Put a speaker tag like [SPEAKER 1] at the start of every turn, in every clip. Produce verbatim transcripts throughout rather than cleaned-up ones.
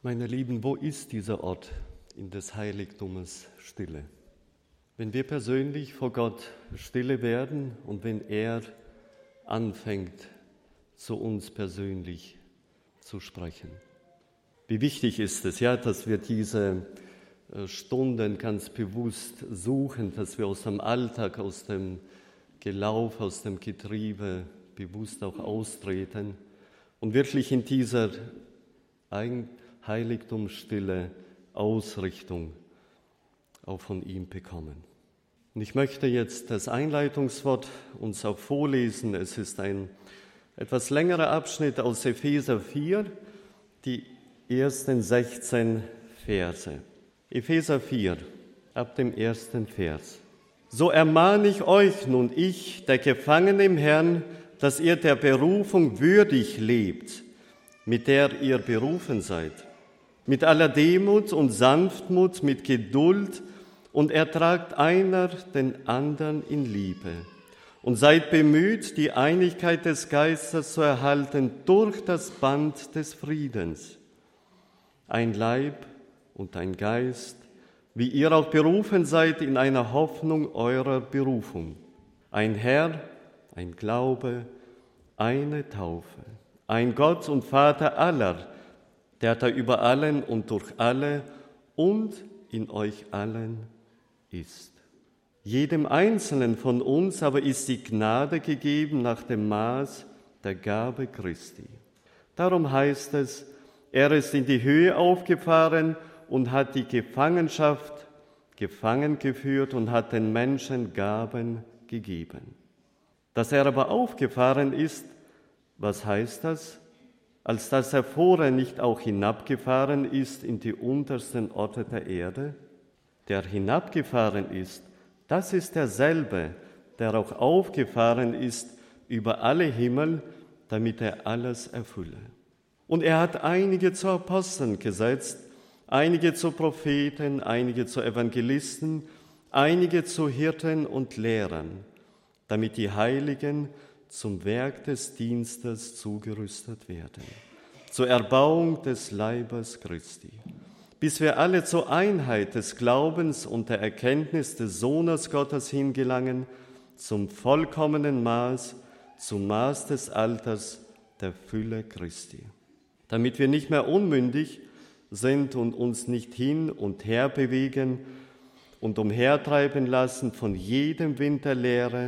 [SPEAKER 1] Meine Lieben, wo ist dieser Ort in des Heiligtums Stille? Wenn wir persönlich vor Gott stille werden und wenn er anfängt, zu uns persönlich zu sprechen. Wie wichtig ist es, ja, dass wir diese Stunden ganz bewusst suchen, dass wir aus dem Alltag, aus dem Gelauf, aus dem Getriebe bewusst auch austreten und wirklich in dieser Heiligtumsstille Ausrichtung auch von ihm bekommen. Und ich möchte jetzt das Einleitungswort uns auch vorlesen. Es ist ein etwas längerer Abschnitt aus Epheser vier, die ersten sechzehn Verse. Epheser vier, ab dem ersten Vers. So ermahne ich euch nun, ich, der Gefangene im Herrn, dass ihr der Berufung würdig lebt, mit der ihr berufen seid, mit aller Demut und Sanftmut, mit Geduld und ertragt einer den anderen in Liebe und seid bemüht, die Einigkeit des Geistes zu erhalten durch das Band des Friedens. Ein Leib und ein Geist, wie ihr auch berufen seid in einer Hoffnung eurer Berufung. Ein Herr, ein Glaube, eine Taufe, ein Gott und Vater aller, der da über allen und durch alle und in euch allen ist. Jedem Einzelnen von uns aber ist die Gnade gegeben nach dem Maß der Gabe Christi. Darum heißt es, er ist in die Höhe aufgefahren und hat die Gefangenschaft gefangen geführt und hat den Menschen Gaben gegeben. Dass er aber aufgefahren ist, was heißt das? Als dass er vorher nicht auch hinabgefahren ist in die untersten Orte der Erde? Der hinabgefahren ist, das ist derselbe, der auch aufgefahren ist über alle Himmel, damit er alles erfülle. Und er hat einige zu Aposteln gesetzt, einige zu Propheten, einige zu Evangelisten, einige zu Hirten und Lehrern, damit die Heiligen zum Werk des Dienstes zugerüstet werden, zur Erbauung des Leibes Christi, bis wir alle zur Einheit des Glaubens und der Erkenntnis des Sohnes Gottes hingelangen, zum vollkommenen Maß, zum Maß des Alters der Fülle Christi, damit wir nicht mehr unmündig sind und uns nicht hin und her bewegen und umhertreiben lassen von jedem Wind der Lehre,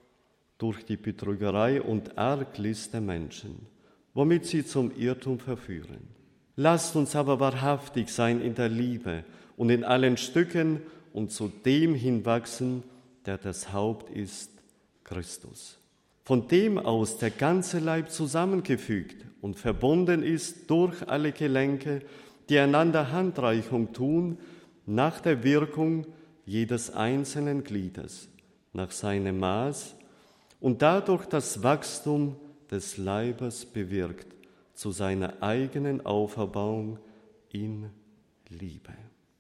[SPEAKER 1] durch die Betrügerei und Arglist der Menschen, womit sie zum Irrtum verführen. Lasst uns aber wahrhaftig sein in der Liebe und in allen Stücken und zu dem hinwachsen, der das Haupt ist, Christus. Von dem aus der ganze Leib zusammengefügt und verbunden ist durch alle Gelenke, die einander Handreichung tun, nach der Wirkung jedes einzelnen Gliedes, nach seinem Maß, und dadurch das Wachstum des Leibes bewirkt zu seiner eigenen Auferbauung in Liebe.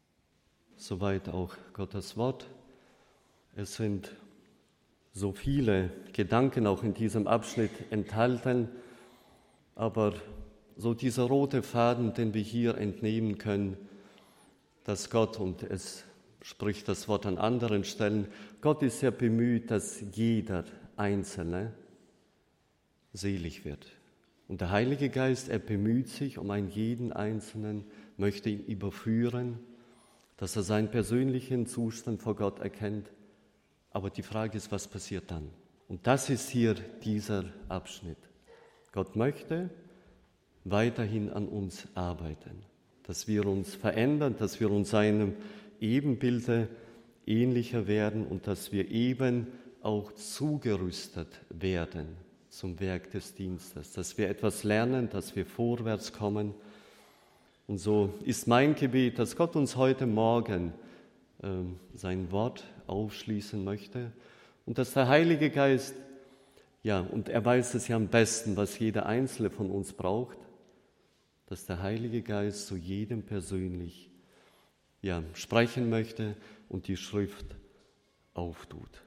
[SPEAKER 1] Soweit auch Gottes Wort. Es sind so viele Gedanken auch in diesem Abschnitt enthalten, aber so dieser rote Faden, den wir hier entnehmen können, dass Gott, und es spricht das Wort an anderen Stellen, Gott ist ja bemüht, dass jeder Einzelne selig wird. Und der Heilige Geist, er bemüht sich um einen jeden Einzelnen, möchte ihn überführen, dass er seinen persönlichen Zustand vor Gott erkennt. Aber die Frage ist, was passiert dann? Und das ist hier dieser Abschnitt. Gott möchte weiterhin an uns arbeiten, dass wir uns verändern, dass wir uns seinem Ebenbilde ähnlicher werden und dass wir eben auch zugerüstet werden zum Werk des Dienstes, dass wir etwas lernen, dass wir vorwärts kommen. Und so ist mein Gebet, dass Gott uns heute Morgen äh, sein Wort aufschließen möchte und dass der Heilige Geist, ja, und er weiß es ja am besten, was jeder Einzelne von uns braucht, dass der Heilige Geist zu jedem persönlich, ja, sprechen möchte und die Schrift auftut.